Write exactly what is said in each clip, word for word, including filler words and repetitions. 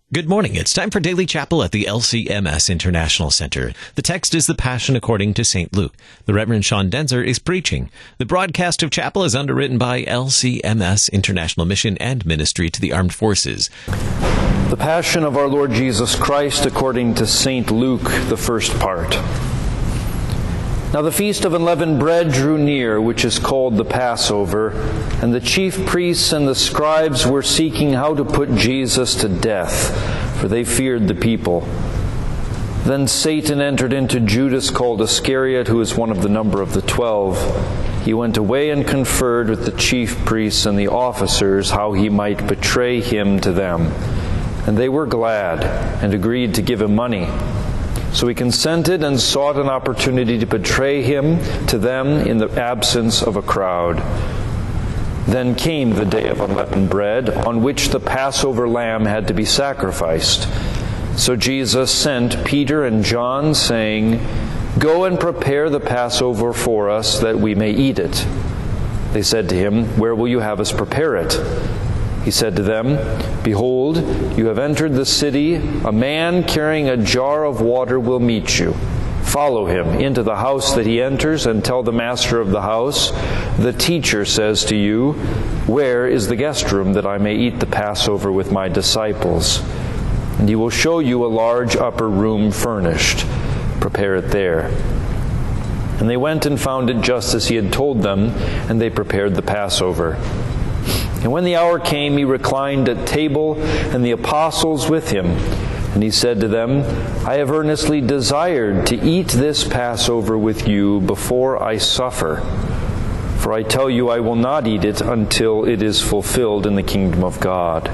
Good morning. It's time for Daily Chapel at the L C M S International Center. The text is the Passion according to Saint Luke. The Reverend Sean Denzer is preaching. The broadcast of chapel is underwritten by L C M S International Mission and Ministry to the Armed Forces. The Passion of our Lord Jesus Christ according to Saint Luke, the first part. Now the feast of unleavened bread drew near, which is called the Passover, and the chief priests and the scribes were seeking how to put Jesus to death, for they feared the people. Then Satan entered into Judas called Iscariot, who is one of the number of the twelve. He went away and conferred with the chief priests and the officers how he might betray him to them. And they were glad and agreed to give him money. So he consented and sought an opportunity to betray him to them in the absence of a crowd. Then came the day of unleavened bread, on which the Passover lamb had to be sacrificed. So Jesus sent Peter and John, saying, "Go and prepare the Passover for us, that we may eat it." They said to him, "Where will you have us prepare it?" He said to them, "Behold, you have entered the city. A man carrying a jar of water will meet you. Follow him into the house that he enters, and tell the master of the house, 'The teacher says to you, where is the guest room that I may eat the Passover with my disciples?' And he will show you a large upper room furnished. Prepare it there." And they went and found it just as he had told them, and they prepared the Passover. And when the hour came, he reclined at table, and the apostles with him. And he said to them, "I have earnestly desired to eat this Passover with you before I suffer. For I tell you, I will not eat it until it is fulfilled in the kingdom of God."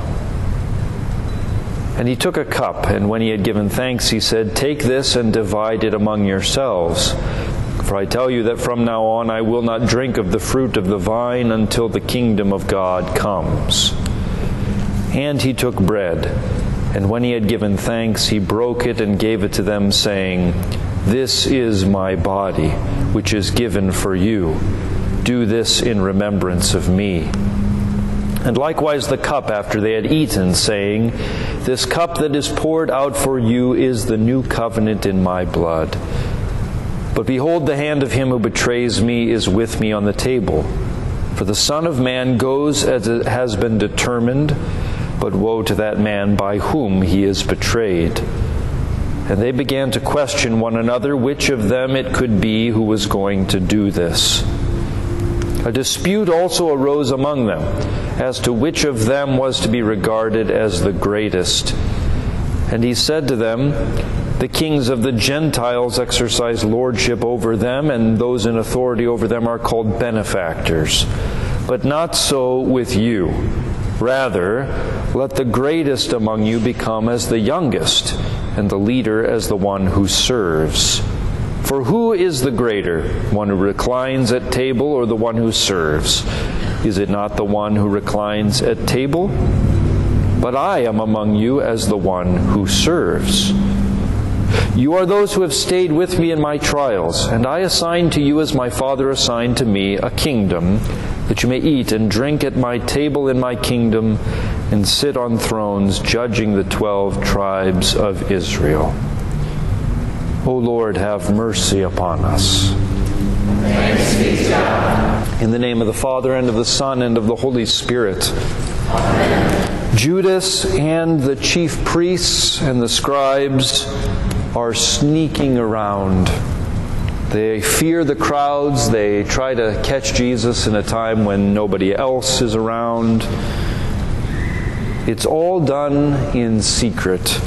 And he took a cup, and when he had given thanks, he said, "Take this and divide it among yourselves. For I tell you that from now on I will not drink of the fruit of the vine until the kingdom of God comes." And he took bread, and when he had given thanks, he broke it and gave it to them, saying, "This is my body, which is given for you. Do this in remembrance of me." And likewise the cup after they had eaten, saying, "This cup that is poured out for you is the new covenant in my blood. But behold, the hand of him who betrays me is with me on the table. For the Son of Man goes as it has been determined, but woe to that man by whom he is betrayed." And they began to question one another which of them it could be who was going to do this. A dispute also arose among them as to which of them was to be regarded as the greatest. And he said to them, "The kings of the Gentiles exercise lordship over them, and those in authority over them are called benefactors. But not so with you. Rather, let the greatest among you become as the youngest, and the leader as the one who serves. For who is the greater, one who reclines at table or the one who serves? Is it not the one who reclines at table? But I am among you as the one who serves. You are those who have stayed with me in my trials, and I assign to you as my Father assigned to me a kingdom, that you may eat and drink at my table in my kingdom, and sit on thrones judging the twelve tribes of Israel." O Lord, have mercy upon us. Thanks be to God. In the name of the Father, and of the Son, and of the Holy Spirit. Amen. Judas and the chief priests and the scribes are sneaking around. They fear the crowds. They try to catch Jesus in a time when nobody else is around. It's all done in secret.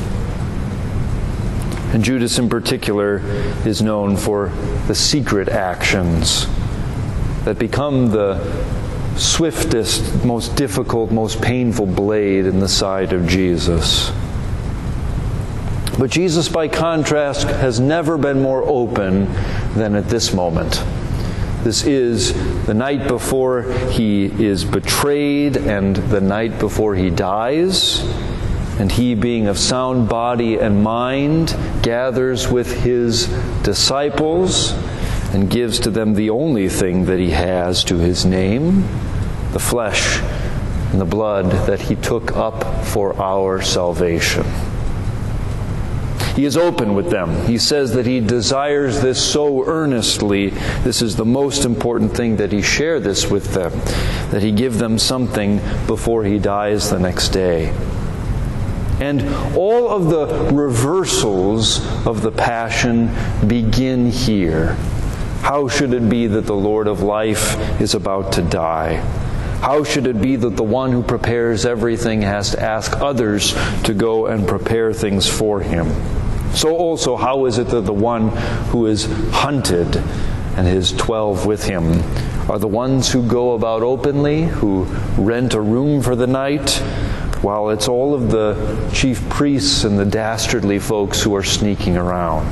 And Judas in particular is known for the secret actions that become the swiftest, most difficult, most painful blade in the side of Jesus. But Jesus, by contrast, has never been more open than at this moment. This is the night before he is betrayed and the night before he dies. And he, being of sound body and mind, gathers with his disciples and gives to them the only thing that he has to his name, the flesh and the blood that he took up for our salvation. He is open with them. He says that he desires this so earnestly. This is the most important thing, that he share this with them, that he give them something before he dies the next day. And all of the reversals of the Passion begin here. How should it be that the Lord of life is about to die? How should it be that the one who prepares everything has to ask others to go and prepare things for him? So also, how is it that the one who is hunted and his twelve with him are the ones who go about openly, who rent a room for the night, while it's all of the chief priests and the dastardly folks who are sneaking around?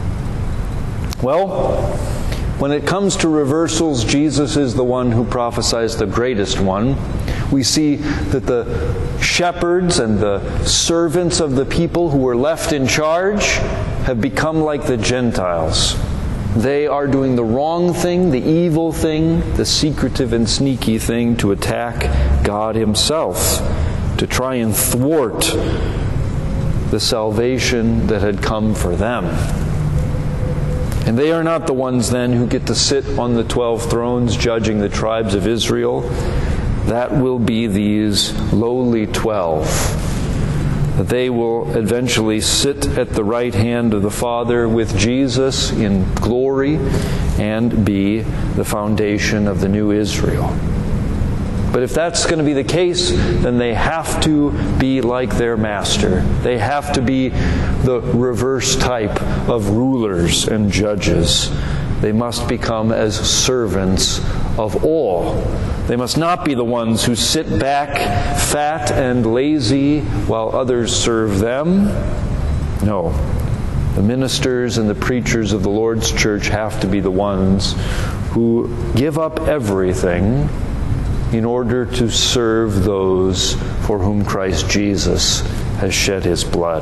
Well, when it comes to reversals, Jesus is the one who prophesies the greatest one. We see that the shepherds and the servants of the people who were left in charge have become like the Gentiles. They are doing the wrong thing, the evil thing, the secretive and sneaky thing to attack God himself, to try and thwart the salvation that had come for them. And they are not the ones then who get to sit on the twelve thrones judging the tribes of Israel. That will be these lowly twelve. They will eventually sit at the right hand of the Father with Jesus in glory and be the foundation of the new Israel. But if that's going to be the case, then they have to be like their master. They have to be the reverse type of rulers and judges. They must become as servants of all. They must not be the ones who sit back fat and lazy while others serve them. No. The ministers and the preachers of the Lord's church have to be the ones who give up everything in order to serve those for whom Christ Jesus has shed his blood.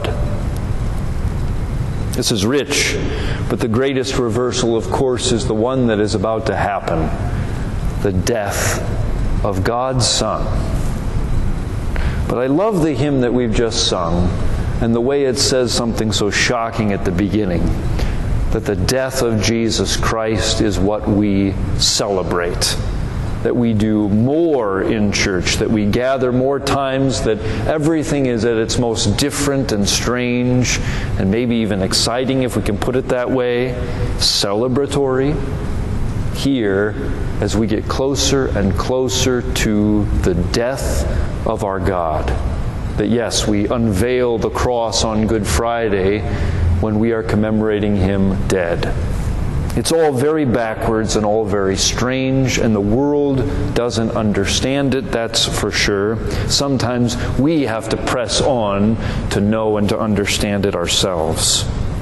This is rich, but the greatest reversal, of course, is the one that is about to happen: the death of God's Son. But I love the hymn that we've just sung, and the way it says something so shocking at the beginning, that the death of Jesus Christ is what we celebrate. That we do more in church, that we gather more times, that everything is at its most different and strange, and maybe even exciting, if we can put it that way, celebratory. Here, as we get closer and closer to the death of our God, that yes, we unveil the cross on Good Friday when we are commemorating him dead. It's all very backwards and all very strange, and the world doesn't understand it, that's for sure. Sometimes we have to press on to know and to understand it ourselves.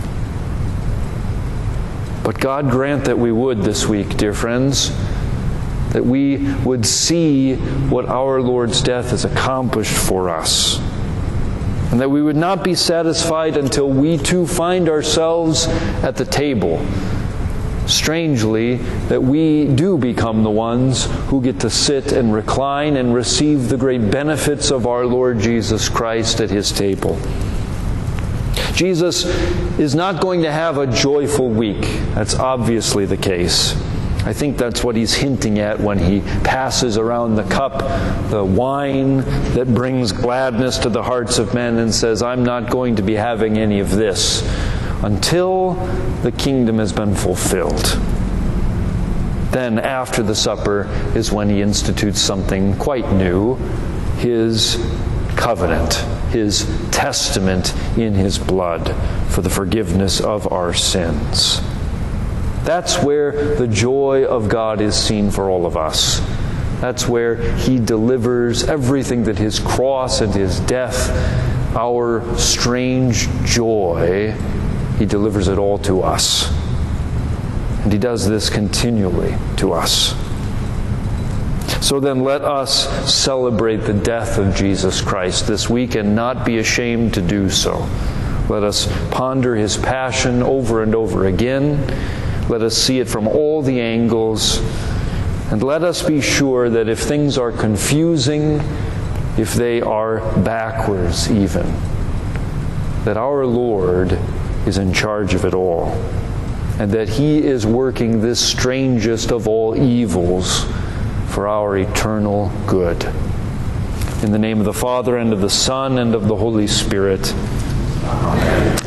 But God grant that we would this week, dear friends, that we would see what our Lord's death has accomplished for us, and that we would not be satisfied until we too find ourselves at the table. Strangely, that we do become the ones who get to sit and recline and receive the great benefits of our Lord Jesus Christ at his table. Jesus is not going to have a joyful week. That's obviously the case. I think that's what he's hinting at when he passes around the cup, the wine that brings gladness to the hearts of men, and says, I'm not going to be having any of this until the kingdom has been fulfilled. Then after the supper is when he institutes something quite new, his covenant, his testament in his blood for the forgiveness of our sins. That's where the joy of God is seen for all of us. That's where he delivers everything that his cross and his death, our strange joy, he delivers it all to us. And he does this continually to us. So then let us celebrate the death of Jesus Christ this week and not be ashamed to do so. Let us ponder his passion over and over again. Let us see it from all the angles. And let us be sure that if things are confusing if they are backwards even, that our Lord is in charge of it all, and that He is working this strangest of all evils for our eternal good. In the name of the Father, and of the Son, and of the Holy Spirit. Amen.